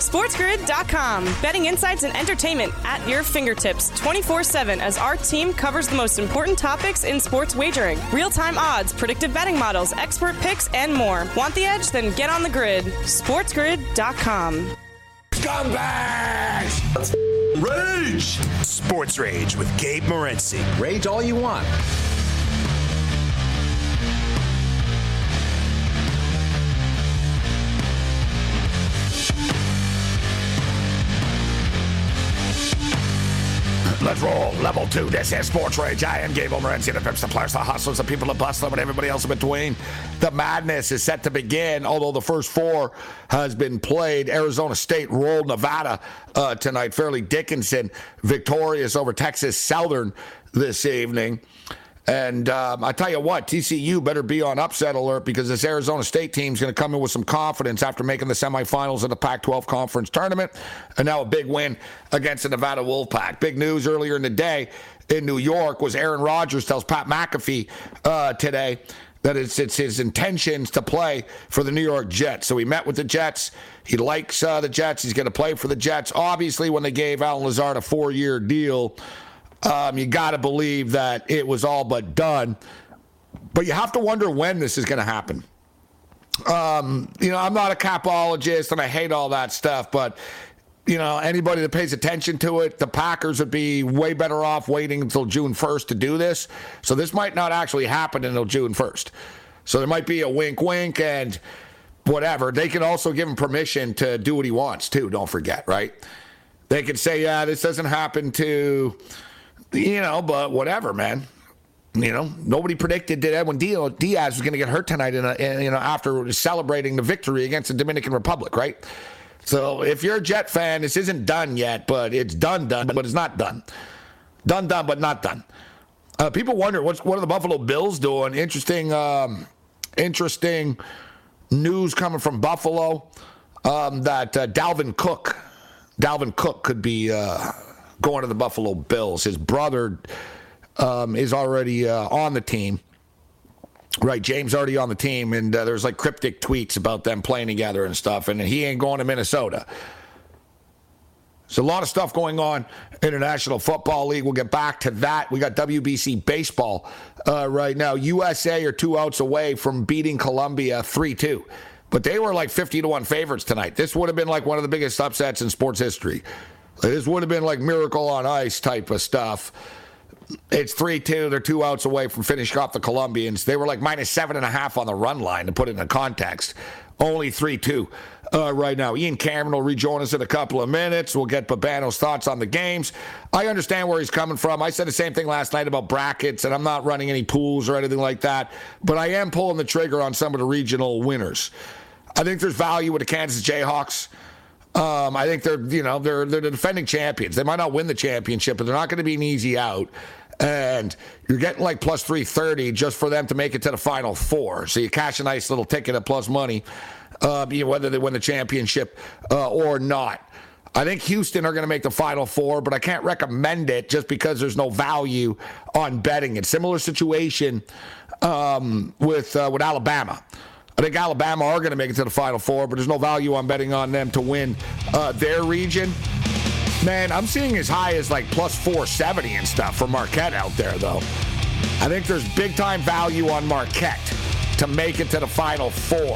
SportsGrid.com. Betting insights and entertainment at your fingertips 24/7 as our team covers the most important topics in sports wagering. Real-time odds, predictive betting models, expert picks, and more. Want the edge? Then get on the grid. SportsGrid.com. Scumbags! Rage! Sports Rage with Gabe Morency. Rage all you want. Let's roll. Level 2. This is Sports Rage. I am Gabe Morency, the pimps, the players, the hustlers, the people, the bustler, and everybody else in between. The madness is set to begin, although the first 4 has been played. Arizona State rolled Nevada tonight. Fairleigh Dickinson victorious over Texas Southern this evening. And I tell you what, TCU better be on upset alert because this Arizona State team is going to come in with some confidence after making the semifinals of the Pac-12 conference tournament. And now a big win against the Nevada Wolfpack. Big news earlier in the day in New York was Aaron Rodgers tells Pat McAfee today that it's his intentions to play for the New York Jets. So he met with the Jets. He likes the Jets. He's going to play for the Jets. Obviously, when they gave Allen Lazard a 4-year deal, you got to believe that it was all but done. But you have to wonder when this is going to happen. I'm not a capologist, and I hate all that stuff. But, anybody that pays attention to it, the Packers would be way better off waiting until June 1st to do this. So this might not actually happen until June 1st. So there might be a wink and whatever. They can also give him permission to do what he wants, too, don't forget, right? They could say, yeah, this doesn't happen to... but whatever, man. Nobody predicted that Edwin Diaz was going to get hurt tonight after celebrating the victory against the Dominican Republic, right? So if you're a Jet fan, this isn't done yet, but it's done, but it's not done. Done, but not done. People wonder, what are the Buffalo Bills doing? Interesting news coming from Buffalo that Dalvin Cook could be... going to the Buffalo Bills. His brother is already on the team. Right, James already on the team, and there's like cryptic tweets about them playing together and stuff, and he ain't going to Minnesota. So a lot of stuff going on in the National Football League. We'll get back to that. We got WBC baseball right now. USA are 2 outs away from beating Colombia 3-2. But they were like 50-1 favorites tonight. This would have been like one of the biggest upsets in sports history. This would have been like Miracle on Ice type of stuff. It's 3-2. They're 2 outs away from finishing off the Colombians. They were like minus 7.5 on the run line, to put it in context. Only 3-2 right now. Ian Cameron will rejoin us in a couple of minutes. We'll get Babano's thoughts on the games. I understand where he's coming from. I said the same thing last night about brackets, and I'm not running any pools or anything like that. But I am pulling the trigger on some of the regional winners. I think there's value with the Kansas Jayhawks. I think they're the defending champions. They might not win the championship, but they're not going to be an easy out. And you're getting like plus 330 just for them to make it to the Final Four. So you cash a nice little ticket at plus money, whether they win the championship or not. I think Houston are going to make the Final Four, but I can't recommend it just because there's no value on betting it. Similar situation with Alabama. I think Alabama are going to make it to the Final Four, but there's no value on betting on them to win their region. Man, I'm seeing as high as like plus 470 and stuff for Marquette out there, though. I think there's big-time value on Marquette to make it to the Final Four.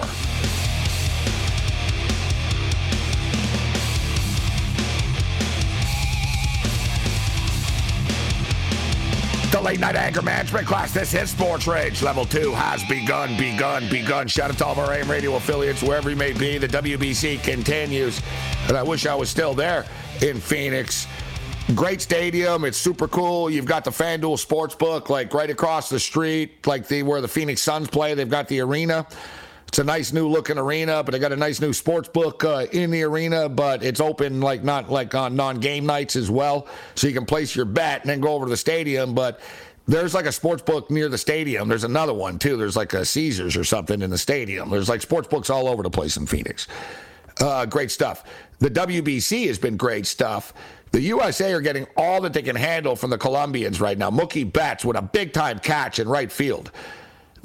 The late night anger management class. This is Sports Rage. Level 2 has begun. Shout out to all of our AM radio affiliates, wherever you may be. The WBC continues. And I wish I was still there in Phoenix. Great stadium. It's super cool. You've got the FanDuel Sportsbook, like right across the street, like where the Phoenix Suns play. They've got the arena. It's a nice new looking arena, but they got a nice new sports book in the arena, but it's open not like on non-game nights as well. So you can place your bet and then go over to the stadium. But there's like a sports book near the stadium. There's another one too. There's like a Caesars or something in the stadium. There's like sports books all over the place in Phoenix. Great stuff. The WBC has been great stuff. The USA are getting all that they can handle from the Colombians right now. Mookie Betts with a big time catch in right field.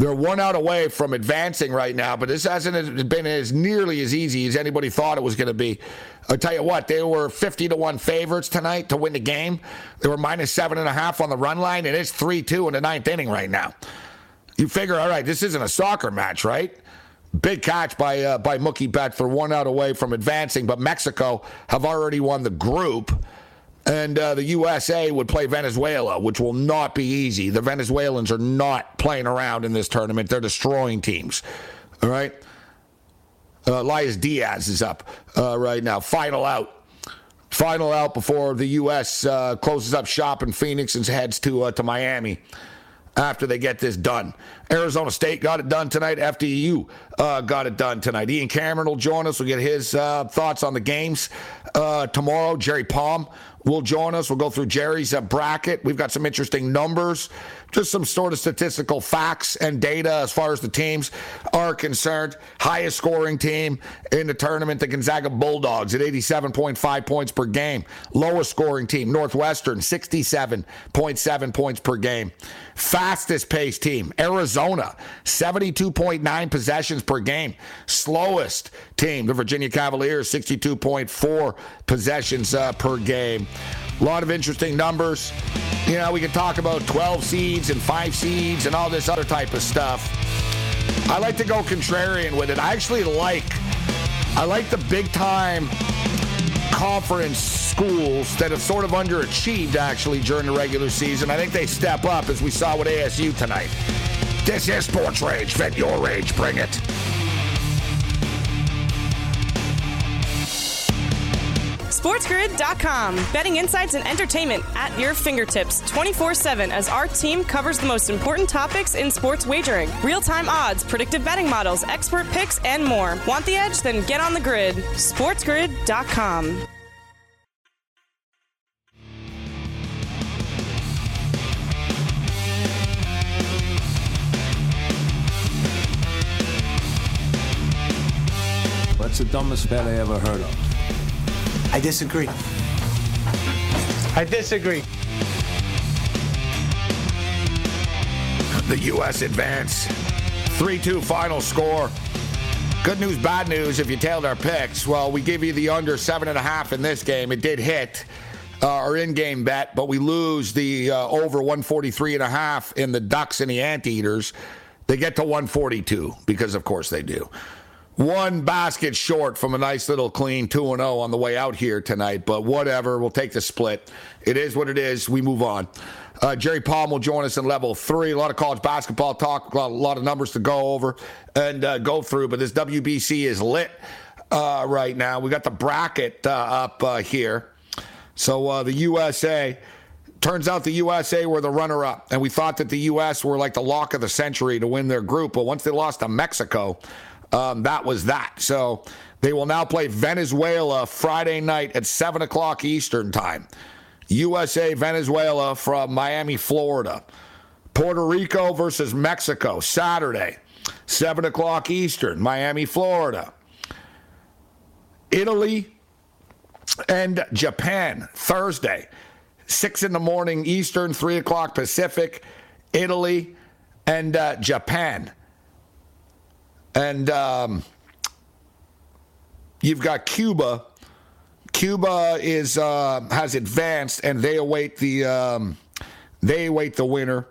They're one out away from advancing right now, but this hasn't been as nearly as easy as anybody thought it was going to be. I'll tell you what, they were 50-1 favorites tonight to win the game. They were -7.5 on the run line, and it's 3-2 in the ninth inning right now. You figure, all right, this isn't a soccer match, right? Big catch by Mookie Betts. They're one out away from advancing, but Mexico have already won the group. And the USA would play Venezuela, which will not be easy. The Venezuelans are not playing around in this tournament. They're destroying teams. All right? Elias Diaz is up right now. Final out. Final out before the U.S. Closes up shop in Phoenix and heads to Miami after they get this done. Arizona State got it done tonight. FDU got it done tonight. Ian Cameron will join us. We'll get his thoughts on the games tomorrow. Jerry Palm will join us. We'll go through Jerry's bracket. We've got some interesting numbers, just some sort of statistical facts and data as far as the teams are concerned. Highest scoring team in the tournament, the Gonzaga Bulldogs at 87.5 points per game. Lowest scoring team, Northwestern, 67.7 points per game. Fastest paced team, Arizona, 72.9 possessions per game. Slowest team, the Virginia Cavaliers, 62.4 possessions per game. A lot of interesting numbers. You know, we can talk about 12 seeds and 5 seeds and all this other type of stuff. I like to go contrarian with it. I like the big-time conference schools that have sort of underachieved, actually, during the regular season. I think they step up, as we saw with ASU tonight. This is Sports Rage. Vent your rage. Bring it. SportsGrid.com. Betting insights and entertainment at your fingertips 24/7 as our team covers the most important topics in sports wagering. Real-time odds, predictive betting models, expert picks, and more. Want the edge? Then get on the grid. SportsGrid.com. What's the dumbest bet I ever heard of? I disagree. The U.S. advance. 3-2 final score. Good news, bad news if you tailed our picks. Well, we give you the under 7.5 in this game. It did hit our in-game bet, but we lose the over 143.5 in the Ducks and the Anteaters. They get to 142 because, of course, they do. One basket short from a nice little clean 2-0 on the way out here tonight, but whatever. We'll take the split. It is what it is. We move on. Jerry Palm will join us in level 3. A lot of college basketball talk, a lot of numbers to go over and go through, but this WBC is lit right now. We got the bracket up here. So the USA, turns out the USA were the runner-up, and we thought that the U.S. were like the lock of the century to win their group, but once they lost to Mexico, that was that. So they will now play Venezuela Friday night at 7 o'clock Eastern time. USA, Venezuela from Miami, Florida. Puerto Rico versus Mexico Saturday, 7 o'clock Eastern, Miami, Florida. Italy and Japan Thursday, 6 in the morning Eastern, 3 o'clock Pacific. Italy and Japan. And you've got Cuba. Cuba has advanced, and they await the winner.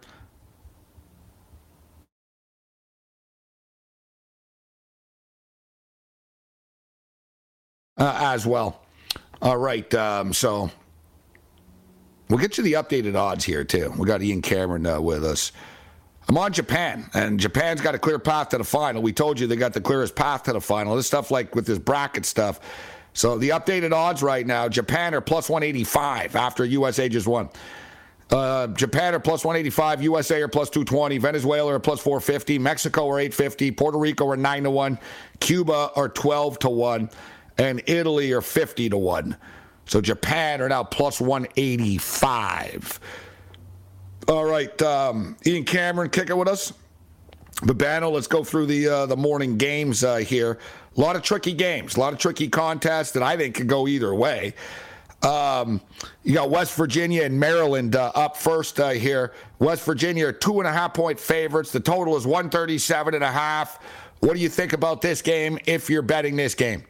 As well. All right. So we'll get you the updated odds here too. We got Ian Cameron with us. I'm on Japan, and Japan's got a clear path to the final. We told you they got the clearest path to the final. This stuff like with this bracket stuff. So the updated odds right now, Japan are plus 185 after USA just won. Japan are plus 185, USA are plus 220, Venezuela are plus 450, Mexico are 850, Puerto Rico are 9-1, Cuba are 12-1, and Italy are 50-1. So Japan are now plus 185. All right, Ian Cameron, kick it with us. Babano, let's go through the morning games here. A lot of tricky games, a lot of tricky contests that I think could go either way. You got West Virginia and Maryland up first here. West Virginia are 2.5-point favorites. The total is 137.5. What do you think about this game if you're betting this game?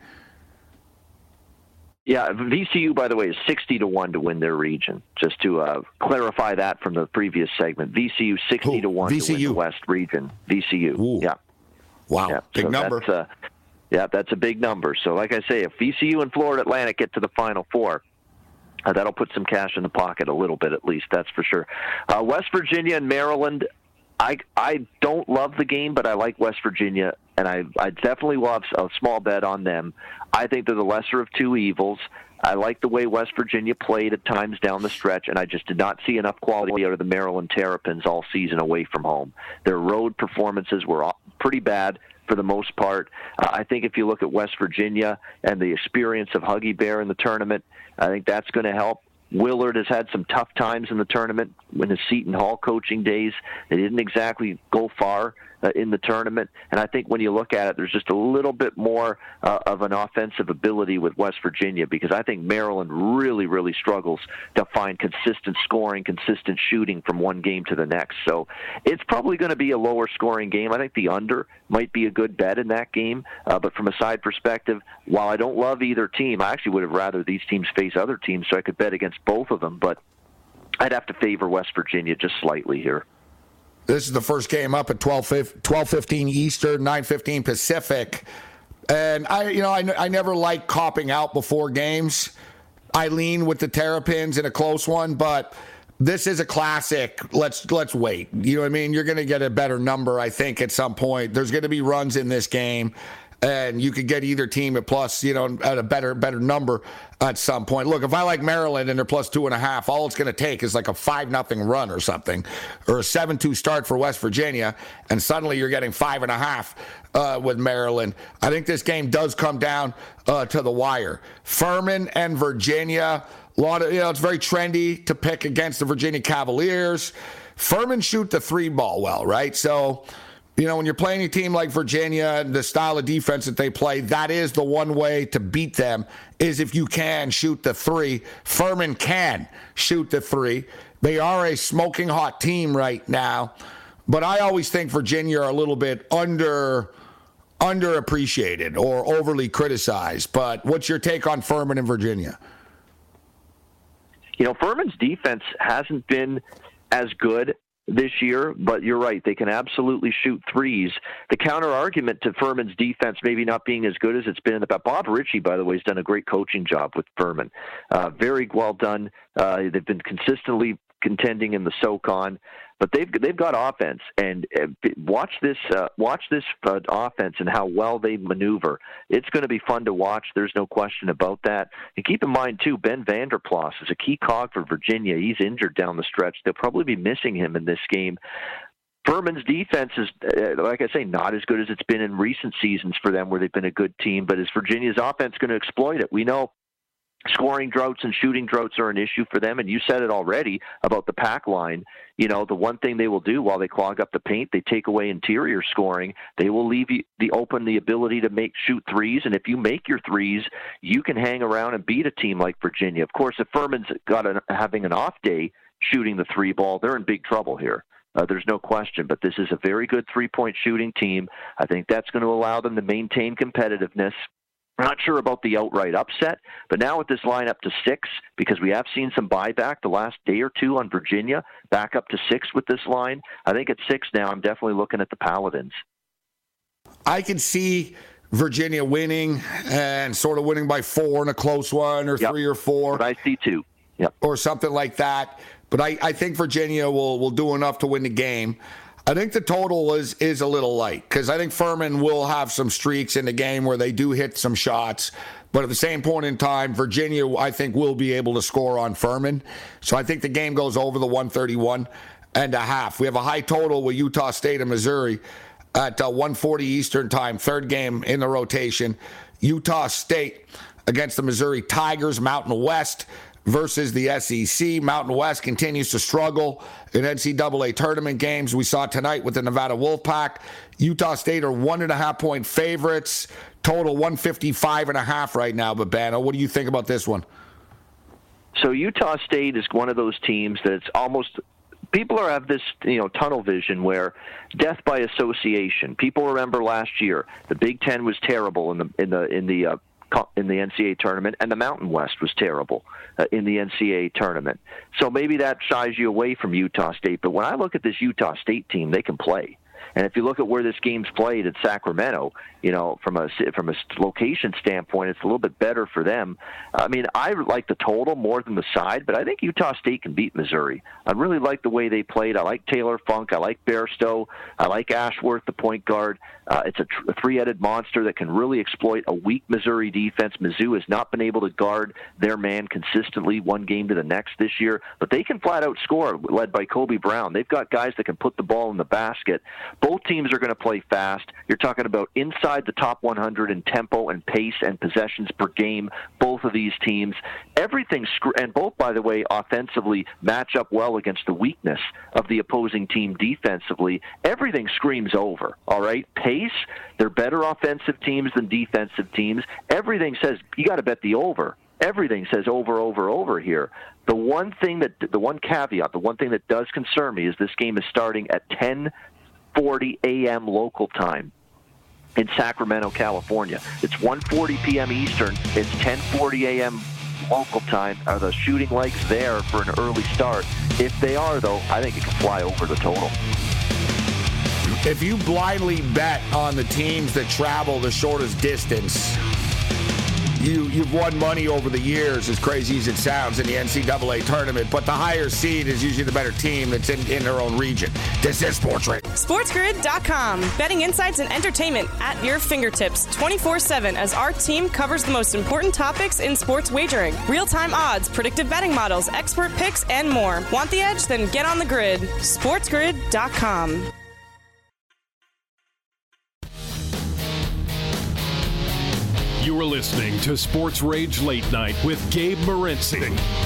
Yeah, VCU, by the way, is 60-1 to win their region. Just to clarify that from the previous segment. VCU 60-1 to win the West region. VCU. Ooh. Yeah. Wow, yeah. big number. That's a big number. So like I say, if VCU and Florida Atlantic get to the Final Four, that'll put some cash in the pocket a little bit at least, that's for sure. West Virginia and Maryland, I don't love the game, but I like West Virginia, and I definitely will have a small bet on them. I think they're the lesser of two evils. I like the way West Virginia played at times down the stretch, and I just did not see enough quality out of the Maryland Terrapins all season away from home. Their road performances were pretty bad for the most part. I think if you look at West Virginia and the experience of Huggy Bear in the tournament, I think that's going to help. Willard has had some tough times in the tournament. In his Seton Hall coaching days, they didn't exactly go far in the tournament. And I think when you look at it, there's just a little bit more of an offensive ability with West Virginia, because I think Maryland really, really struggles to find consistent scoring, consistent shooting from one game to the next. So it's probably going to be a lower scoring game. I think the under might be a good bet in that game. But from a side perspective, while I don't love either team, I actually would have rather these teams face other teams so I could bet against both of them. But I'd have to favor West Virginia just slightly here. This is the first game up at 12:15 Eastern, 9:15 Pacific. And I never like copping out before games. I lean with the Terrapins in a close one, but this is a classic. Let's wait. You know what I mean? You're going to get a better number, I think, at some point. There's going to be runs in this game, and you could get either team at plus, at a better number at some point. Look, if I like Maryland and they're plus 2.5, all it's going to take is like a 5-0 run or something, or a 7-2 start for West Virginia, and suddenly you're getting 5.5 with Maryland. I think this game does come down to the wire. Furman and Virginia, a lot of, it's very trendy to pick against the Virginia Cavaliers. Furman shoot the three ball well, right? So, when you're playing a team like Virginia and the style of defense that they play, that is the one way to beat them, is if you can shoot the three. Furman can shoot the three. They are a smoking hot team right now, but I always think Virginia are a little bit underappreciated or overly criticized. But what's your take on Furman and Virginia? Furman's defense hasn't been as good this year, but you're right. They can absolutely shoot threes. The counter argument to Furman's defense maybe not being as good as it's been in the past. Bob Ritchie, by the way, has done a great coaching job with Furman. Very well done. They've been consistently contending in the SoCon, but they've got offense, and watch this offense and how well they maneuver. It's going to be fun to watch. There's no question about that. And keep in mind too, Ben Vanderplas is a key cog for Virginia. He's injured down the stretch. They'll probably be missing him in this game. Furman's defense is, like I say, not as good as it's been in recent seasons for them, where they've been a good team. But is Virginia's offense going to exploit it? We know scoring droughts and shooting droughts are an issue for them, and you said it already about the pack line. The one thing they will do while they clog up the paint, they take away interior scoring. They will leave you the ability to shoot threes, and if you make your threes, you can hang around and beat a team like Virginia. Of course, if Furman's having an off day shooting the three ball, they're in big trouble here. There's no question, but this is a very good three-point shooting team. I think that's going to allow them to maintain competitiveness. I'm not sure about the outright upset, but now with this line up to 6, because we have seen some buyback the last day or two on Virginia, back up to 6 with this line. I think at 6 now, I'm definitely looking at the Paladins. I can see Virginia winning and sort of winning by 4 in a close one, or 3 or 4. But I see 2. Yep. Or something like that. But I think Virginia will do enough to win the game. I think the total is a little light, because I think Furman will have some streaks in the game where they do hit some shots. But at the same point in time, Virginia, I think, will be able to score on Furman. So I think the game goes over the 131.5. We have a high total with Utah State and Missouri at 1:40 Eastern time, third game in the rotation. Utah State against the Missouri Tigers, Mountain West versus the SEC. Mountain West continues to struggle in NCAA tournament games. We saw tonight with the Nevada Wolfpack. Utah State are 1.5-point favorites. Total 155.5 right now. But Bano, what do you think about this one? So Utah State is one of those teams that's almost people have this tunnel vision where death by association. People remember last year the Big Ten was terrible in the NCAA tournament, and the Mountain West was terrible in the NCAA tournament. So maybe that shies you away from Utah State. But when I look at this Utah State team, they can play. And if you look at where this game's played at Sacramento, from a location standpoint, it's a little bit better for them. I mean, I like the total more than the side, but I think Utah State can beat Missouri. I really like the way they played. I like Taylor Funk. I like Bairstow. I like Ashworth, the point guard. It's a three-headed monster that can really exploit a weak Missouri defense. Mizzou has not been able to guard their man consistently one game to the next this year, but they can flat-out score, led by Kobe Brown. They've got guys that can put the ball in the basket. Both teams are going to play fast. You're talking about inside the top 100 in tempo and pace and possessions per game, both of these teams. And both, by the way, offensively match up well against the weakness of the opposing team defensively. Everything screams over, all right? Pace, they're better offensive teams than defensive teams. Everything says you got to bet the over. Everything says over here. The one caveat, the one thing that does concern me is this game is starting at 10:40 a.m. local time in Sacramento, California. It's 1:40 p.m. Eastern. It's 10:40 a.m. local time. Are the shooting legs there for an early start? If they are, though, I think it can fly over the total. If you blindly bet on the teams that travel the shortest distance, you've won money over the years, as crazy as it sounds, in the NCAA tournament, but the higher seed is usually the better team that's in their own region. This is Sports Rage. SportsGrid.com. Betting insights and entertainment at your fingertips 24/7 as our team covers the most important topics in sports wagering. Real-time odds, predictive betting models, expert picks, and more. Want the edge? Then get on the grid. SportsGrid.com. You are listening to Sports Rage Late Night with Gabe Morency.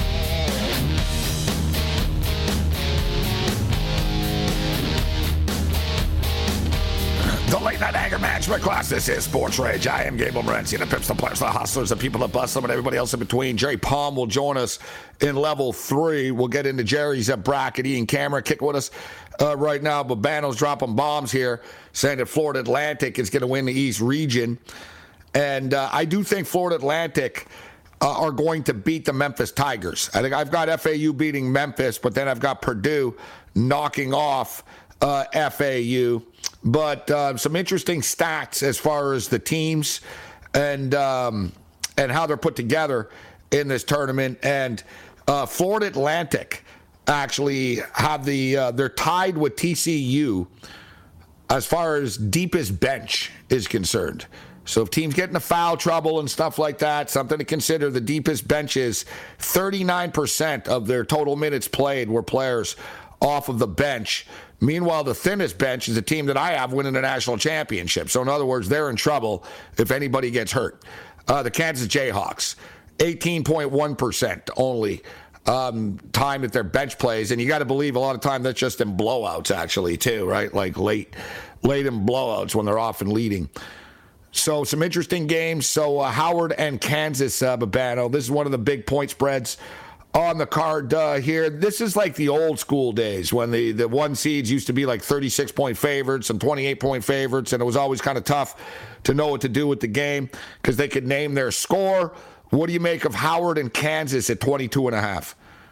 The Late Night Anger Management Class. This is Sports Rage. I am Gabe Morency, the Pips, the Players, the Hustlers, the people that bust them, and everybody else in between. Jerry Palm will join us in level 3. We'll get into Jerry's bracket. Ian Cameron kick with us right now. Babano's dropping bombs here, saying that Florida Atlantic is going to win the East region. And I do think Florida Atlantic are going to beat the Memphis Tigers. I think I've got FAU beating Memphis, but then I've got Purdue knocking off FAU. But some interesting stats as far as the teams and how they're put together in this tournament. And Florida Atlantic actually have they're tied with TCU as far as deepest bench is concerned. So if teams get into foul trouble and stuff like that, something to consider. The deepest bench is 39% of their total minutes played were players off of the bench. Meanwhile, the thinnest bench is a team that I have winning the national championship. So in other words, they're in trouble if anybody gets hurt. The Kansas Jayhawks, 18.1% only time that their bench plays. And you got to believe a lot of time that's just in blowouts actually too, right? Like late in blowouts when they're often leading. So some interesting games. So Howard and Kansas, Babano. This is one of the big point spreads on the card here. This is like the old school days when the one seeds used to be like 36-point favorites and 28-point favorites, and it was always kind of tough to know what to do with the game because they could name their score. What do you make of Howard and Kansas at 22.5?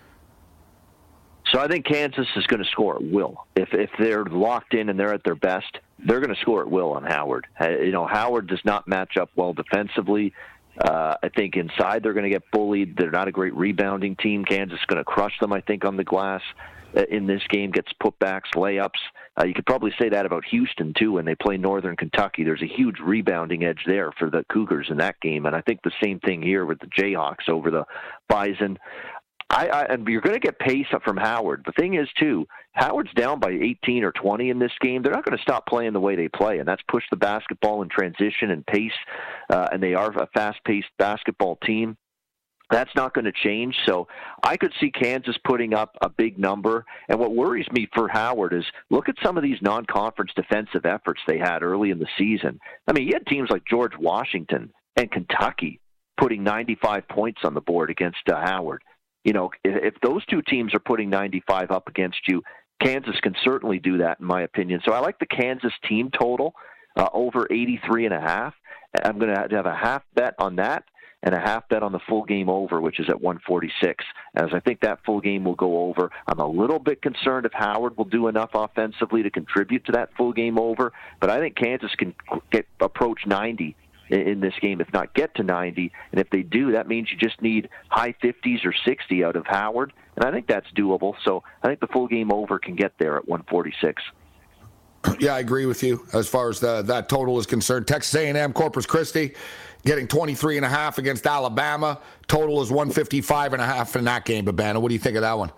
So I think Kansas is going to score at will. If they're locked in and they're at their best, they're going to score at will on Howard. Howard does not match up well defensively. I think inside they're going to get bullied. They're not a great rebounding team. Kansas is going to crush them, I think, on the glass in this game, gets putbacks, layups. You could probably say that about Houston, too, when they play Northern Kentucky. There's a huge rebounding edge there for the Cougars in that game, and I think the same thing here with the Jayhawks over the Bison. And you're going to get pace from Howard. The thing is, too, Howard's down by 18 or 20 in this game. They're not going to stop playing the way they play, and that's push the basketball in transition and pace, and they are a fast-paced basketball team. That's not going to change. So I could see Kansas putting up a big number. And what worries me for Howard is look at some of these non-conference defensive efforts they had early in the season. I mean, you had teams like George Washington and Kentucky putting 95 points on the board against Howard. if those two teams are putting 95 up against you, Kansas can certainly do that, in my opinion. So I like the Kansas team total over 83.5. I'm going to have a half bet on that and a half bet on the full game over, which is at 146, as I think that full game will go over. I'm a little bit concerned if Howard will do enough offensively to contribute to that full game over, but I think Kansas can approach 90 in this game, if not get to 90. And if they do, that means you just need high 50s or 60 out of Howard, and I think that's doable. So I think the full game over can get there at 146. Yeah, I agree with you as far as that total is concerned. Texas A&M, Corpus Christi, getting 23.5 against Alabama. Total is 155.5 in that game, Babana. What do you think of that one?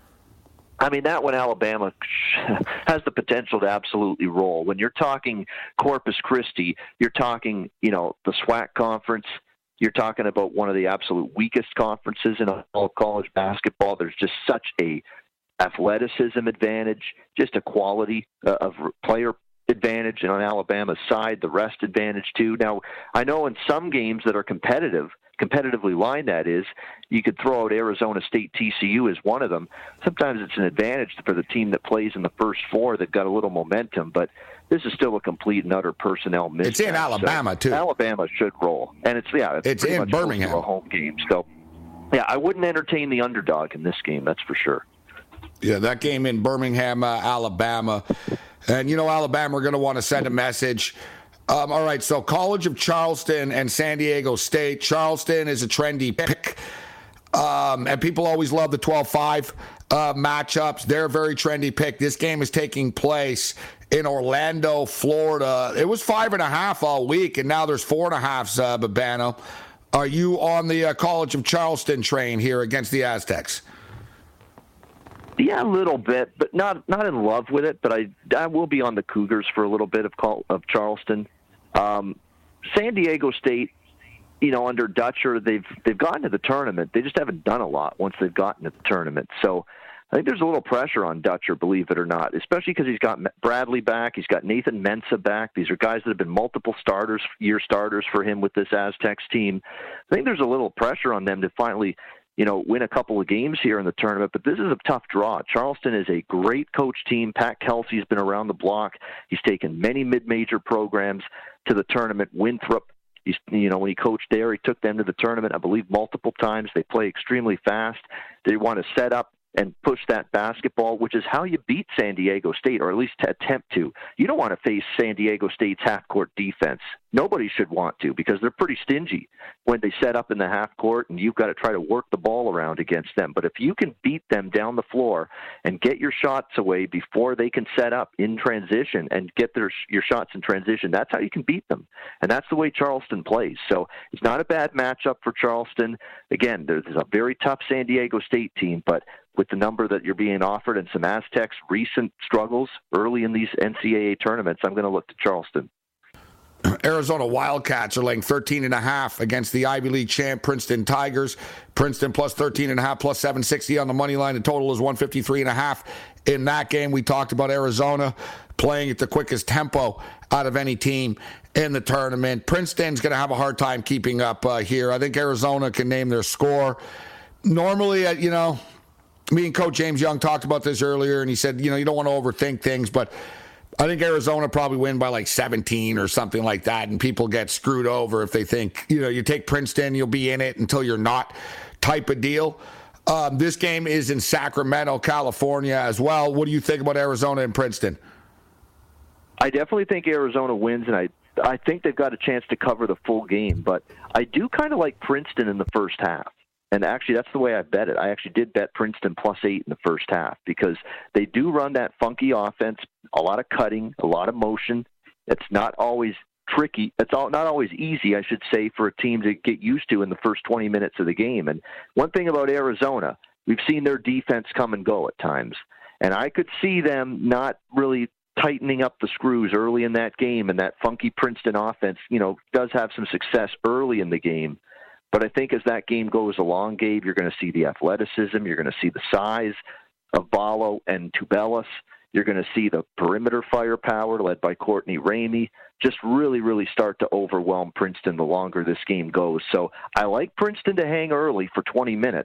I mean, that one, Alabama has the potential to absolutely roll. When you're talking Corpus Christi, you're talking, the SWAC conference. You're talking about one of the absolute weakest conferences in all of college basketball. There's just such a athleticism advantage, just a quality of player advantage, and on Alabama's side, the rest advantage too. Now, I know in some games that are competitively lined, that is, you could throw out Arizona State TCU as one of them. Sometimes it's an advantage for the team that plays in the first four that got a little momentum, but this is still a complete and utter personnel mismatch. It's in Alabama, too. Alabama should roll. And it's in Birmingham. A home game. So, I wouldn't entertain the underdog in this game, that's for sure. Yeah, that game in Birmingham, Alabama. And, Alabama are going to want to send a message. All right, so College of Charleston and San Diego State. Charleston is a trendy pick. And people always love the 12-5 matchups. They're a very trendy pick. This game is taking place in Orlando, Florida. It was 5.5 all week, and now there's 4.5, Babano. Are you on the College of Charleston train here against the Aztecs? Yeah, a little bit, but not in love with it. But I will be on the Cougars for a little bit of Charleston. San Diego State, under Dutcher, they've gotten to the tournament. They just haven't done a lot once they've gotten to the tournament. So I think there's a little pressure on Dutcher, believe it or not, especially because he's got Bradley back. He's got Nathan Mensah back. These are guys that have been multiple year starters for him with this Aztecs team. I think there's a little pressure on them to finally win a couple of games here in the tournament, but this is a tough draw. Charleston is a great coach team. Pat Kelsey's been around the block. He's taken many mid-major programs to the tournament. Winthrop, when he coached there, he took them to the tournament, I believe, multiple times. They play extremely fast. They want to set up and push that basketball, which is how you beat San Diego State, or at least to attempt to. You don't want to face San Diego State's half-court defense. Nobody should want to, because they're pretty stingy when they set up in the half court, and you've got to try to work the ball around against them. But if you can beat them down the floor and get your shots away before they can set up in transition and get your shots in transition, that's how you can beat them. And that's the way Charleston plays. So it's not a bad matchup for Charleston. Again, there's a very tough San Diego State team, but with the number that you're being offered and some Aztecs' recent struggles early in these NCAA tournaments, I'm going to look to Charleston. Arizona Wildcats are laying 13.5 against the Ivy League champ Princeton Tigers. Princeton plus 13.5, plus 760 on the money line. The total is 153.5 in that game. We talked about Arizona playing at the quickest tempo out of any team in the tournament. Princeton's going to have a hard time keeping up here. I think Arizona can name their score. Normally, me and Coach James Young talked about this earlier, and he said, you don't want to overthink things, but I think Arizona probably win by like 17 or something like that, and people get screwed over if they think, you take Princeton, you'll be in it until you're not type of deal. This game is in Sacramento, California as well. What do you think about Arizona and Princeton? I definitely think Arizona wins, and I think they've got a chance to cover the full game, but I do kind of like Princeton in the first half. And actually, that's the way I bet it. I actually did bet Princeton plus 8 in the first half because they do run that funky offense, a lot of cutting, a lot of motion. It's not always tricky. It's not always easy, I should say, for a team to get used to in the first 20 minutes of the game. And one thing about Arizona, we've seen their defense come and go at times. And I could see them not really tightening up the screws early in that game, and that funky Princeton offense, does have some success early in the game. But I think as that game goes along, Gabe, you're going to see the athleticism, you're going to see the size of Ballo and Tubelis, you're going to see the perimeter firepower led by Courtney Ramey just really, really start to overwhelm Princeton the longer this game goes. So I like Princeton to hang early for 20 minutes,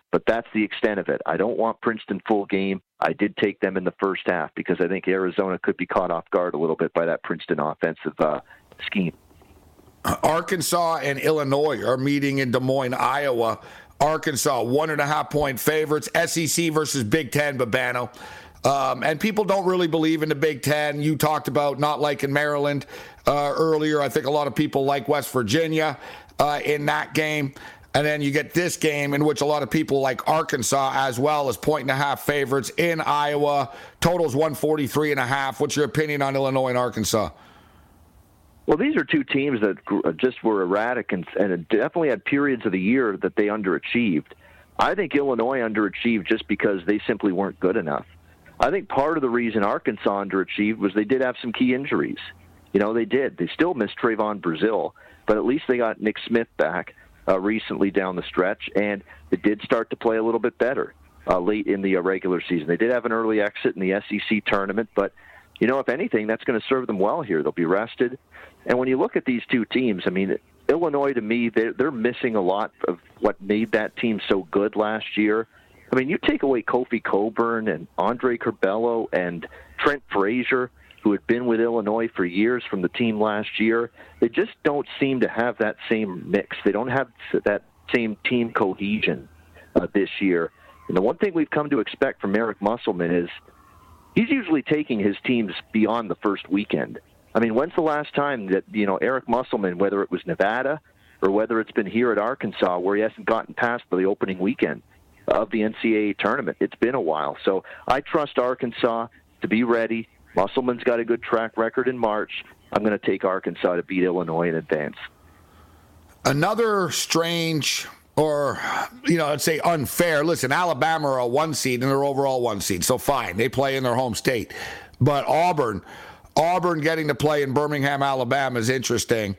but that's the extent of it. I don't want Princeton full game. I did take them in the first half because I think Arizona could be caught off guard a little bit by that Princeton offensive scheme. Arkansas and Illinois are meeting in Des Moines, Iowa. Arkansas, 1.5-point favorites. SEC versus Big Ten, Babano. And people don't really believe in the Big Ten. You talked about not liking Maryland earlier. I think a lot of people like West Virginia in that game. And then you get this game in which a lot of people like Arkansas as well as 1.5 favorites in Iowa. Totals 143.5. What's your opinion on Illinois and Arkansas? Well, these are two teams that just were erratic and definitely had periods of the year that they underachieved. I think Illinois underachieved just because they simply weren't good enough. I think part of the reason Arkansas underachieved was they did have some key injuries. You know, they did. They still missed Trayvon Brazile, but at least they got Nick Smith back recently down the stretch, and they did start to play a little bit better late in the regular season. They did have an early exit in the SEC tournament, but, you know, if anything, that's going to serve them well here. They'll be rested. And when you look at these two teams, I mean, Illinois, to me, they're missing a lot of what made that team so good last year. I mean, you take away Kofi Coburn and Andre Curbelo and Trent Frazier, who had been with Illinois for years from the team last year, they just don't seem to have that same mix. They don't have that same team cohesion this year. And the one thing we've come to expect from Eric Musselman is he's usually taking his teams beyond the first weekend. I mean, when's the last time that, you know, Eric Musselman, whether it was Nevada or whether it's been here at Arkansas, where he hasn't gotten past the opening weekend of the NCAA tournament? It's been a while. So I trust Arkansas to be ready. Musselman's got a good track record in March. I'm going to take Arkansas to beat Illinois in advance. Another strange, or, you know, I'd say unfair. Listen, Alabama are a 1 seed and they're overall 1 seed, so fine. They play in their home state. But Auburn getting to play in Birmingham, Alabama is interesting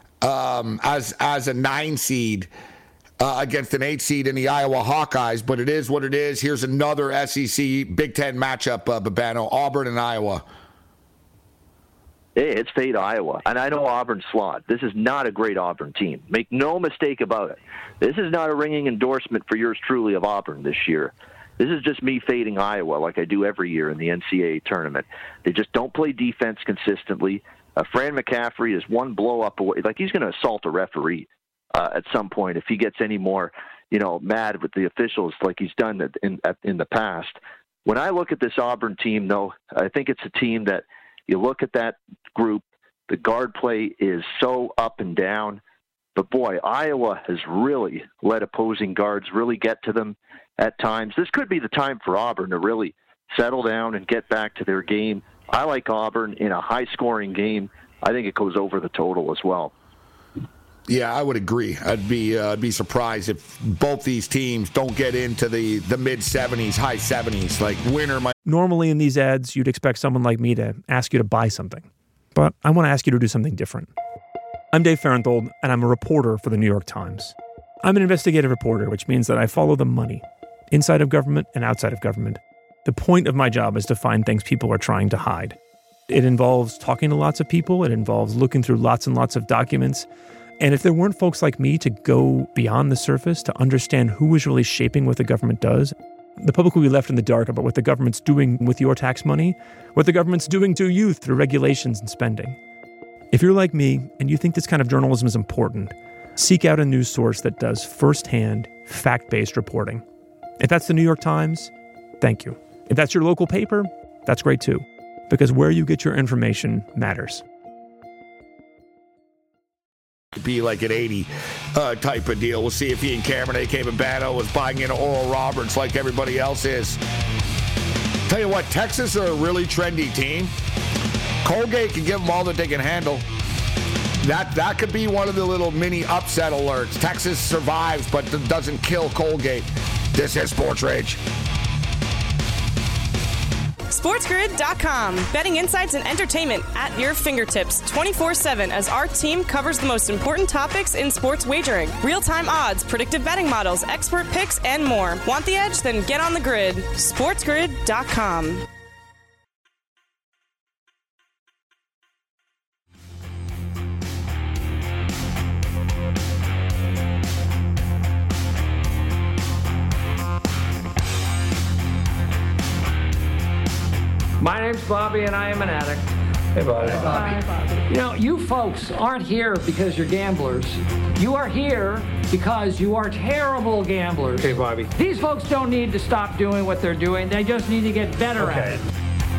as a 9 seed. Against an 8 seed in the Iowa Hawkeyes, but it is what it is. Here's another SEC Big Ten matchup, Babano, Auburn and Iowa. Hey, it's fade Iowa, and I know Auburn's flawed. This is not a great Auburn team. Make no mistake about it. This is not a ringing endorsement for yours truly of Auburn this year. This is just me fading Iowa like I do every year in the NCAA tournament. They just don't play defense consistently. Fran McCaffrey is one blow-up away. Like, he's going to assault a referee at some point if he gets any more, you know, mad with the officials like he's done in the past. When I look at this Auburn team, though, I think it's a team that you look at that group, the guard play is so up and down. But, boy, Iowa has really let opposing guards really get to them at times. This could be the time for Auburn to really settle down and get back to their game. I like Auburn in a high-scoring game. I think it goes over the total as well. Yeah, I would agree. I'd be surprised if both these teams don't get into the mid-70s, high 70s. Like, winner might. Normally in these ads, you'd expect someone like me to ask you to buy something. But I want to ask you to do something different. I'm Dave Farenthold, and I'm a reporter for the New York Times. I'm an investigative reporter, which means that I follow the money, inside of government and outside of government. The point of my job is to find things people are trying to hide. It involves talking to lots of people. It involves looking through lots and lots of documents. And if there weren't folks like me to go beyond the surface to understand who is really shaping what the government does, the public will be left in the dark about what the government's doing with your tax money, what the government's doing to you through regulations and spending. If you're like me and you think this kind of journalism is important, seek out a news source that does firsthand, fact-based reporting. If that's the New York Times, thank you. If that's your local paper, that's great too, because where you get your information matters. Be like an 80 type of deal. We'll see if Ian Cameron, a.k.a. Babano, is buying into Oral Roberts like everybody else is. Tell you what, Texas are a really trendy team. Colgate can give them all that they can handle. That could be one of the little mini upset alerts. Texas survives but doesn't kill Colgate. This is Sports Rage. SportsGrid.com. Betting insights and entertainment at your fingertips 24/7 as our team covers the most important topics in sports wagering. Real-time odds, predictive betting models, expert picks, and more. Want the edge? Then get on the grid. SportsGrid.com. My name's Bobby, and I am an addict. Hey, Bobby. Hi, Bobby. You know, you folks aren't here because you're gamblers. You are here because you are terrible gamblers. Hey, Bobby. These folks don't need to stop doing what they're doing. They just need to get better at it.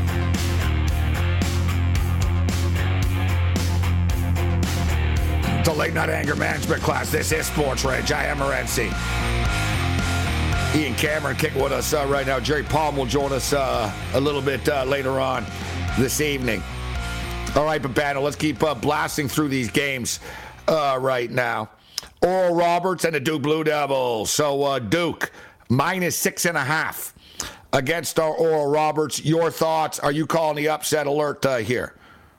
The Late Night Anger Management class. This is Sports Rage. I am Morency. Ian Cameron kicking with us right now. Jerry Palm will join us a little bit later on this evening. All right, Babano, let's keep blasting through these games right now. Oral Roberts and the Duke Blue Devils. So Duke, -6.5 against our Oral Roberts. Your thoughts? Are you calling the upset alert here?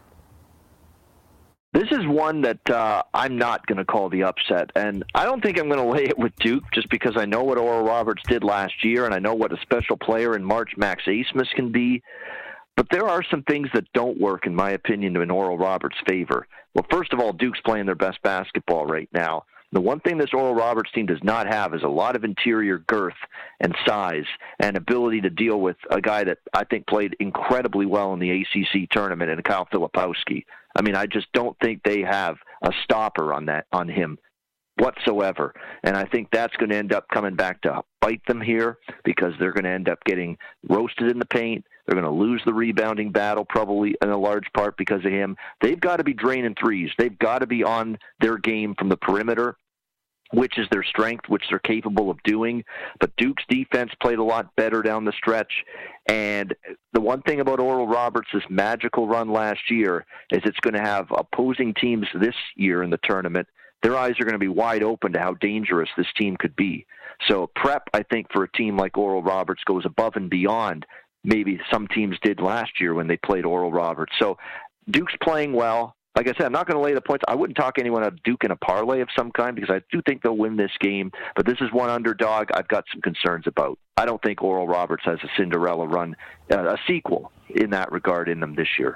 This is one that I'm not going to call the upset, and I don't think I'm going to lay it with Duke just because I know what Oral Roberts did last year, and I know what a special player in March Max Asmus can be. But there are some things that don't work, in my opinion, in Oral Roberts' favor. Well, first of all, Duke's playing their best basketball right now. The one thing this Oral Roberts team does not have is a lot of interior girth and size and ability to deal with a guy that I think played incredibly well in the ACC tournament, and Kyle Filipowski. I mean, I just don't think they have a stopper on him whatsoever. And I think that's going to end up coming back to bite them here because they're going to end up getting roasted in the paint. They're going to lose the rebounding battle probably in a large part because of him. They've got to be draining threes. They've got to be on their game from the perimeter, which is their strength, which they're capable of doing. But Duke's defense played a lot better down the stretch. And the one thing about Oral Roberts' magical run last year is it's going to have opposing teams this year in the tournament. Their eyes are going to be wide open to how dangerous this team could be. So prep, I think, for a team like Oral Roberts goes above and beyond maybe some teams did last year when they played Oral Roberts. So Duke's playing well. Like I said, I'm not going to lay the points. I wouldn't talk anyone out of Duke in a parlay of some kind because I do think they'll win this game. But this is one underdog I've got some concerns about. I don't think Oral Roberts has a Cinderella run, a sequel in that regard in them this year.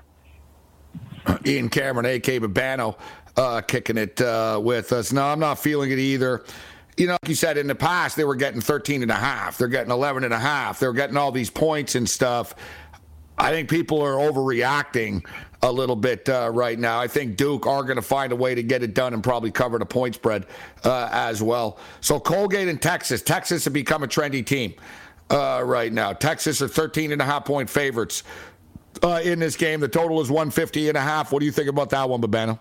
Ian Cameron, A.K. Babano, kicking it with us. No, I'm not feeling it either. You know, like you said, in the past, they were getting 13.5. They're getting 11.5. They're getting all these points and stuff. I think people are overreacting a little bit right now. I think Duke are going to find a way to get it done and probably cover the point spread as well. So Colgate and Texas. Texas have become a trendy team right now. Texas are 13.5-point favorites in this game. The total is 150.5. What do you think about that one, Babano?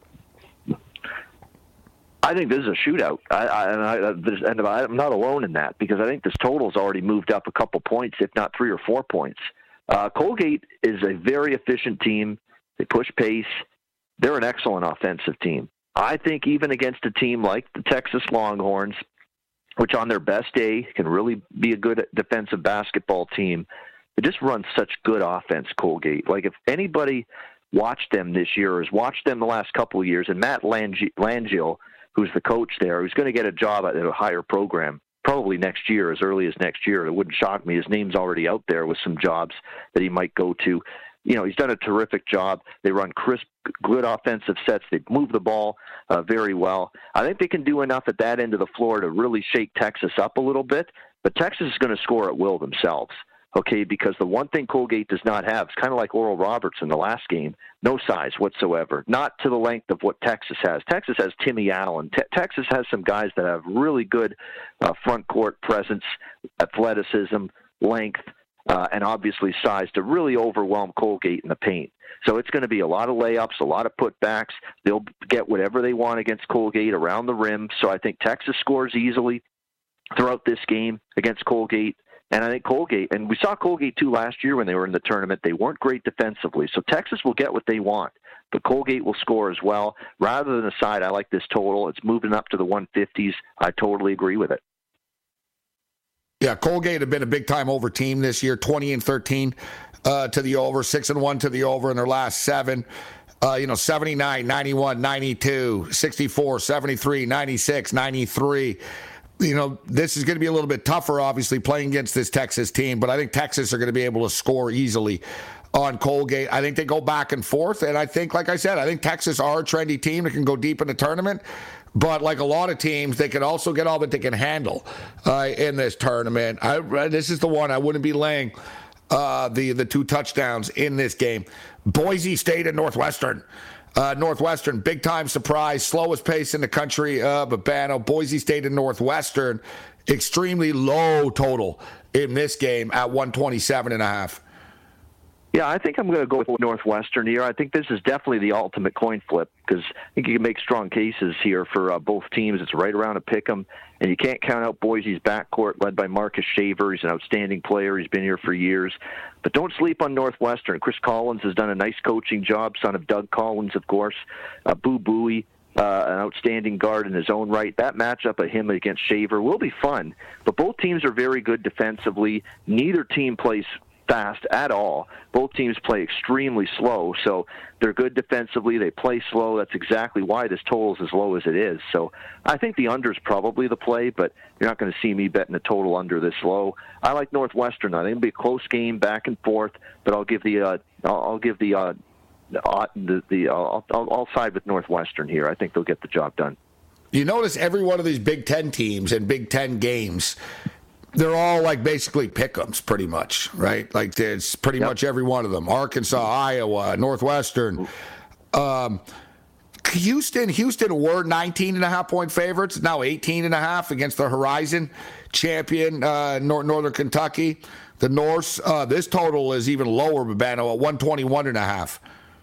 I think this is a shootout, and I'm not alone in that because I think this total's already moved up a couple points, if not 3 or 4 points. Colgate is a very efficient team. They push pace. They're an excellent offensive team. I think even against a team like the Texas Longhorns, which on their best day can really be a good defensive basketball team, they just run such good offense, Colgate. Like if anybody watched them this year or has watched them the last couple of years, and Matt Langell, who's the coach there, who's going to get a job at a higher program probably next year, as early as next year. It wouldn't shock me. His name's already out there with some jobs that he might go to. You know, he's done a terrific job. They run crisp, good offensive sets. They move the ball very well. I think they can do enough at that end of the floor to really shake Texas up a little bit, but Texas is going to score at will themselves. Okay, because the one thing Colgate does not have, it's kind of like Oral Roberts in the last game, no size whatsoever, not to the length of what Texas has. Texas has Timmy Allen. Texas has some guys that have really good front court presence, athleticism, length, and obviously size to really overwhelm Colgate in the paint. So it's going to be a lot of layups, a lot of putbacks. They'll get whatever they want against Colgate around the rim. So I think Texas scores easily throughout this game against Colgate. And I think Colgate, and we saw Colgate too last year when they were in the tournament, they weren't great defensively. So Texas will get what they want, but Colgate will score as well. Rather than a side, I like this total. It's moving up to the 150s. I totally agree with it. Yeah, Colgate have been a big-time over team this year, 20-13 to the over, 6-1 to the over in their last 7. 79, 91, 92, 64, 73, 96, 93. You know, this is going to be a little bit tougher, obviously, playing against this Texas team, but I think Texas are going to be able to score easily on Colgate. I think they go back and forth, and I think, like I said, I think Texas are a trendy team that can go deep in the tournament, but like a lot of teams, they can also get all that they can handle in this tournament. This is the one I wouldn't be laying the 2 touchdowns in this game. Boise State and Northwestern. Northwestern, big-time surprise, slowest pace in the country, Babano. Boise State and Northwestern, extremely low total in this game at 127.5. Yeah, I think I'm going to go with Northwestern here. I think this is definitely the ultimate coin flip because I think you can make strong cases here for both teams. It's right around a pick 'em, and you can't count out Boise's backcourt led by Marcus Shaver. He's an outstanding player. He's been here for years. But don't sleep on Northwestern. Chris Collins has done a nice coaching job, son of Doug Collins, of course. Boo Buie, an outstanding guard in his own right. That matchup of him against Shaver will be fun. But both teams are very good defensively. Neither team plays fast at all. Both teams play extremely slow, so they're good defensively. They play slow. That's exactly why this total is as low as it is. So I think the under is probably the play, but you're not going to see me betting a total under this low. I like Northwestern. I think it'll be a close game, back and forth, but I'll side with Northwestern here. I think they'll get the job done. You notice every one of these Big Ten teams and Big Ten games, they're all like basically pick-ems pretty much, right? Like it's pretty much every one of them. Arkansas, Iowa, Northwestern. Houston were 19.5-point favorites, now 18.5 against the Horizon champion, Northern Kentucky. The Norse, this total is even lower, Babano, at 121.5.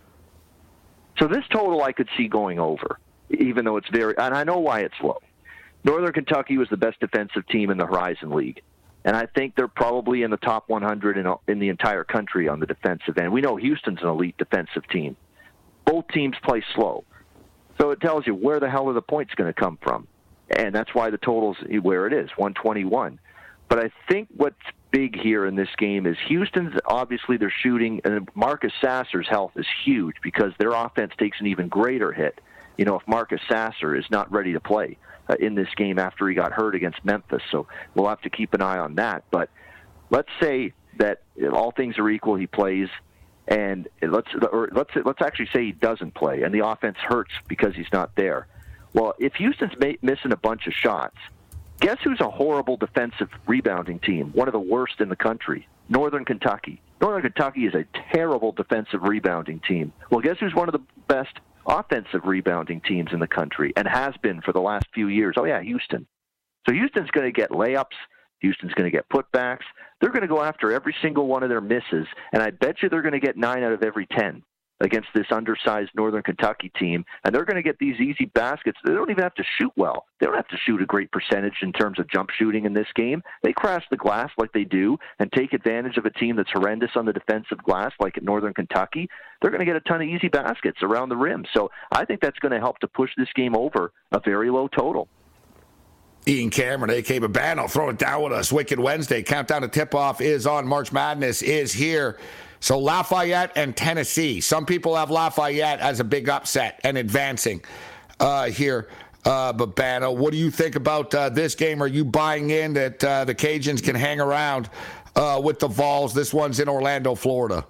So this total I could see going over, even though it's very, and I know why it's low. Northern Kentucky was the best defensive team in the Horizon League, and I think they're probably in the top 100 in the entire country on the defensive end. We know Houston's an elite defensive team. Both teams play slow, so it tells you where the hell are the points going to come from, and that's why the total's where it is, 121. But I think what's big here in this game is Houston's, obviously they're shooting, and Marcus Sasser's health is huge because their offense takes an even greater hit, if Marcus Sasser is not ready to play in this game after he got hurt against Memphis. So we'll have to keep an eye on that. But let's say that all things are equal, he plays, and let's actually say he doesn't play, and the offense hurts because he's not there. Well, if Houston's missing a bunch of shots, guess who's a horrible defensive rebounding team, one of the worst in the country? Northern Kentucky. Northern Kentucky is a terrible defensive rebounding team. Well, guess who's one of the best offensive rebounding teams in the country and has been for the last few years? Oh, yeah, Houston. So Houston's going to get layups. Houston's going to get putbacks. They're going to go after every single one of their misses, and I bet you they're going to get 9 out of every 10 against this undersized Northern Kentucky team, and they're going to get these easy baskets. They don't even have to shoot well. They don't have to shoot a great percentage in terms of jump shooting in this game. They crash the glass like they do and take advantage of a team that's horrendous on the defensive glass like at Northern Kentucky. They're going to get a ton of easy baskets around the rim. So I think that's going to help to push this game over a very low total. Ian Cameron, A.K. Babano, throw it down with us. Wicked Wednesday. Countdown to tip-off is on. March Madness is here. So Lafayette and Tennessee. Some people have Lafayette as a big upset and advancing here. Babano, what do you think about this game? Are you buying in that the Cajuns can hang around with the Vols? This one's in Orlando, Florida.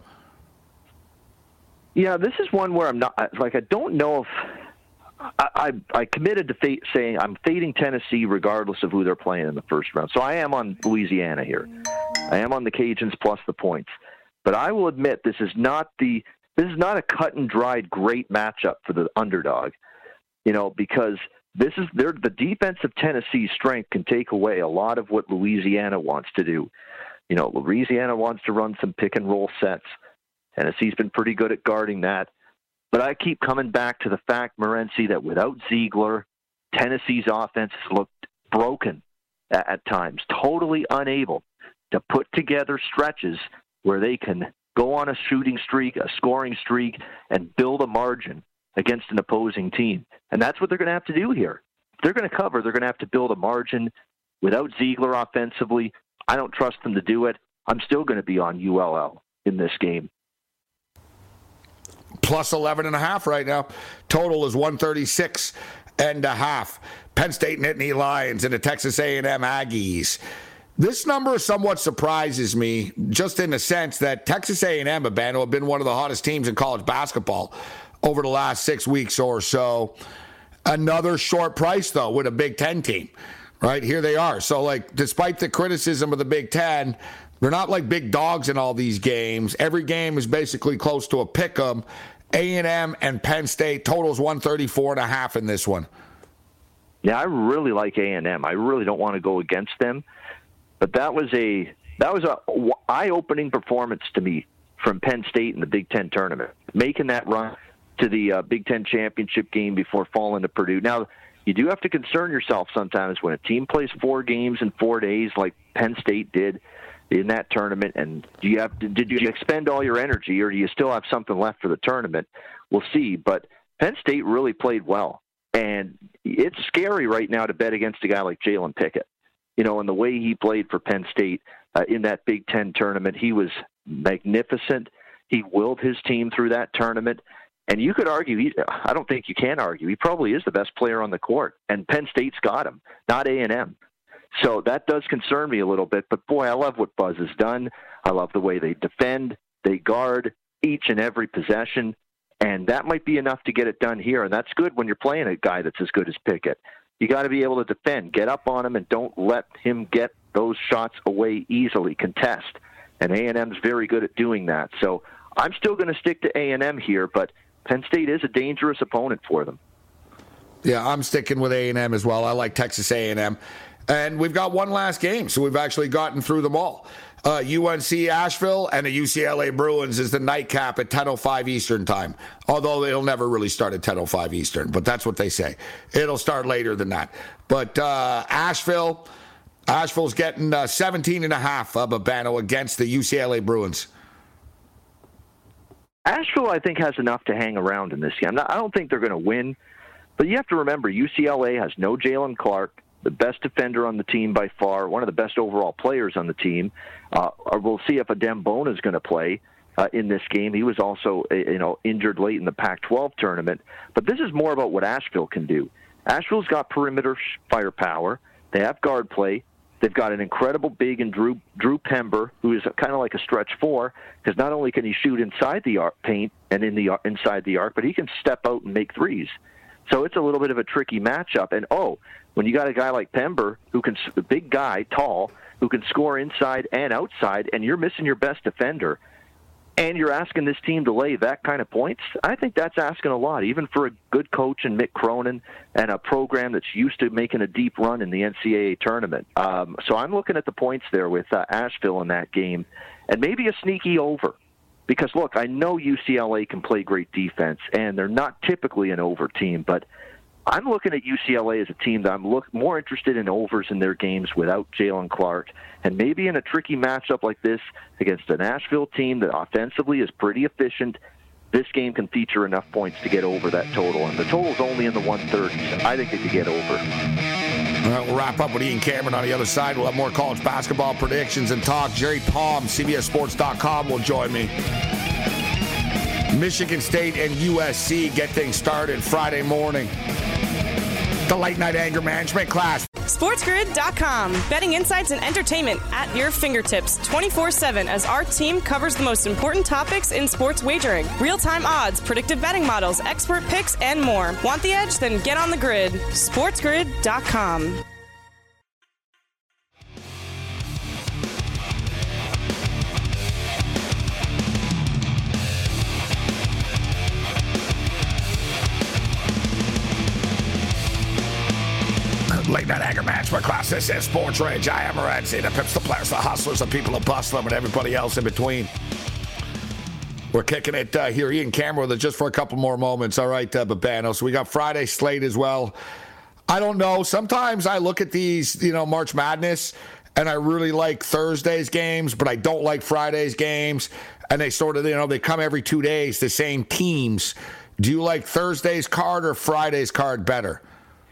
Yeah, this is one where I'm not, I don't know if I committed to saying I'm fading Tennessee regardless of who they're playing in the first round. So I am on Louisiana here. I am on the Cajuns plus the points. But I will admit this is not a cut and dried great matchup for the underdog, because this is the defense of Tennessee's strength can take away a lot of what Louisiana wants to do. Louisiana wants to run some pick and roll sets. Tennessee's been pretty good at guarding that. But I keep coming back to the fact, Morency, that without Ziegler, Tennessee's offense has looked broken at times, totally unable to put together stretches where they can go on a shooting streak, a scoring streak, and build a margin against an opposing team. And that's what they're going to have to do here. If they're going to cover, they're going to have to build a margin. Without Ziegler offensively, I don't trust them to do it. I'm still going to be on ULL in this game. Plus 11.5 right now. Total is 136.5. Penn State Nittany Lions and the Texas A&M Aggies. This number somewhat surprises me, just in the sense that Texas A&M, Babano, have been one of the hottest teams in college basketball over the last 6 weeks or so. Another short price, though, with a Big Ten team. right? Here they are. So, like, despite the criticism of the Big Ten, they're not like big dogs in all these games. Every game is basically close to a pick-em. A&M and Penn State totals 134.5 in this one. Yeah, I really like A&M. I really don't want to go against them, but that was a eye-opening performance to me from Penn State in the Big Ten tournament, making that run to the Big Ten championship game before falling to Purdue. Now, you do have to concern yourself sometimes when a team plays 4 games in 4 days like Penn State did in that tournament, and did you expend all your energy, or do you still have something left for the tournament? We'll see, but Penn State really played well, and it's scary right now to bet against a guy like Jalen Pickett. You know, and the way he played for Penn State in that Big Ten tournament, he was magnificent. He willed his team through that tournament. And you could argue, I don't think you can argue, he probably is the best player on the court. And Penn State's got him, not A&M. So that does concern me a little bit. But, boy, I love what Buzz has done. I love the way they defend, they guard each and every possession. And that might be enough to get it done here. And that's good when you're playing a guy that's as good as Pickett. You got to be able to defend, get up on him, and don't let him get those shots away easily, contest. And A&M's very good at doing that. So I'm still going to stick to A&M here, but Penn State is a dangerous opponent for them. Yeah, I'm sticking with A&M as well. I like Texas A&M. And we've got one last game, so we've actually gotten through them all. UNC Asheville and the UCLA Bruins is the nightcap at 10:05 Eastern time. Although it'll never really start at 10:05 Eastern, but that's what they say. It'll start later than that. But Asheville's getting 17.5 of Babano against the UCLA Bruins. Asheville, I think, has enough to hang around in this game. I don't think they're going to win, but you have to remember UCLA has no Jalen Clark, the best defender on the team by far, one of the best overall players on the team. We'll see if Adem Bona is going to play in this game. He was also injured late in the Pac-12 tournament. But this is more about what Asheville can do. Asheville's got perimeter firepower. They have guard play. They've got an incredible big in Drew Pember, who is kind of like a stretch 4, because not only can he shoot inside the arc paint and inside the arc, but he can step out and make threes. So it's a little bit of a tricky matchup. And, when you got a guy like Pember, a big guy, tall, who can score inside and outside, and you're missing your best defender, and you're asking this team to lay that kind of points, I think that's asking a lot, even for a good coach in Mick Cronin and a program that's used to making a deep run in the NCAA tournament. So I'm looking at the points there with Asheville in that game, and maybe a sneaky over. Because, look, I know UCLA can play great defense, and they're not typically an over team, but I'm looking at UCLA as a team that I'm more interested in overs in their games without Jalen Clark. And maybe in a tricky matchup like this against an Asheville team that offensively is pretty efficient, this game can feature enough points to get over that total. And the total's only in the 130s. I think it could get over. All right, we'll wrap up with Ian Cameron on the other side. We'll have more college basketball predictions and talk. Jerry Palm, CBSSports.com, will join me. Michigan State and USC get things started Friday morning. The late night anger management class. SportsGrid.com. Betting insights and entertainment at your fingertips 24/7 as our team covers the most important topics in sports wagering. Real-time odds, predictive betting models, expert picks, and more. Want the edge? Then get on the grid. SportsGrid.com. Late night anger management class. This is Sports Rage. I am Morency. The Pips, the Players, the Hustlers, the people who bustle them, and everybody else in between. We're kicking it here. Ian Cameron with it just for a couple more moments. All right, Babano. So we got Friday slate as well. I don't know. Sometimes I look at these, March Madness, and I really like Thursday's games, but I don't like Friday's games. And they sort of, they come every 2 days, the same teams. Do you like Thursday's card or Friday's card better?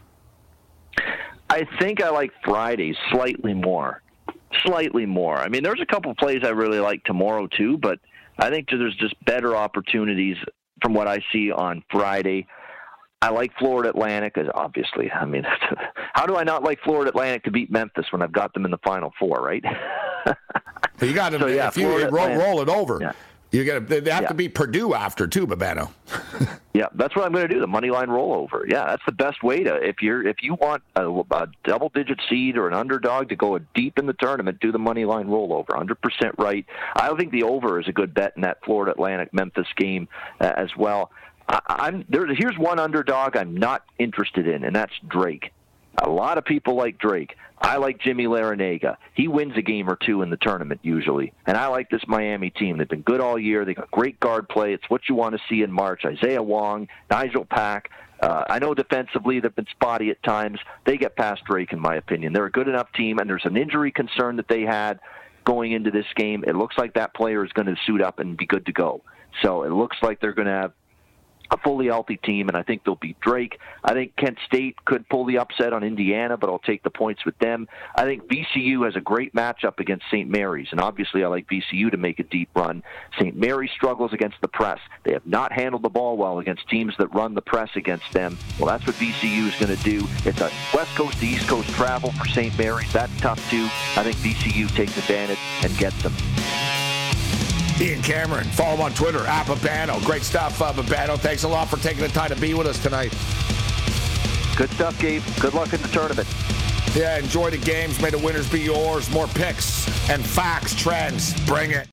I think I like Friday slightly more. I mean, there's a couple of plays I really like tomorrow too, but I think there's just better opportunities from what I see on Friday. I like Florida Atlantic, obviously. I mean, how do I not like Florida Atlantic to beat Memphis when I've got them in the Final Four, right? You got them. So, if you roll it over. Yeah. They have to beat Purdue after too, Babano. Yeah, that's what I'm going to do. The money line rollover. Yeah, that's the best way to if you want a double-digit seed or an underdog to go deep in the tournament, do the money line rollover. 100% right. I think the over is a good bet in that Florida Atlantic Memphis game as well. Here's one underdog I'm not interested in, and that's Drake. A lot of people like Drake. I like Jimmy Larinaga. He wins a game or two in the tournament usually. And I like this Miami team. They've been good all year. They got great guard play. It's what you want to see in March. Isaiah Wong, Nigel Pack. I know defensively they've been spotty at times. They get past Drake, in my opinion. They're a good enough team, and there's an injury concern that they had going into this game. It looks like that player is going to suit up and be good to go. So it looks like they're going to have a fully healthy team, and I think they'll beat Drake. I think Kent State could pull the upset on Indiana, but I'll take the points with them. I think VCU has a great matchup against St. Mary's, and obviously I like VCU to make a deep run. St. Mary's struggles against the press. They have not handled the ball well against teams that run the press against them. Well, that's what VCU is going to do. It's a West Coast to East Coast travel for St. Mary's. That's tough, too. I think VCU takes advantage and gets them. Ian Cameron, follow him on Twitter, @Babano. Great stuff, Babano. Thanks a lot for taking the time to be with us tonight. Good stuff, Gabe. Good luck in the tournament. Yeah, enjoy the games. May the winners be yours. More picks and facts, trends. Bring it.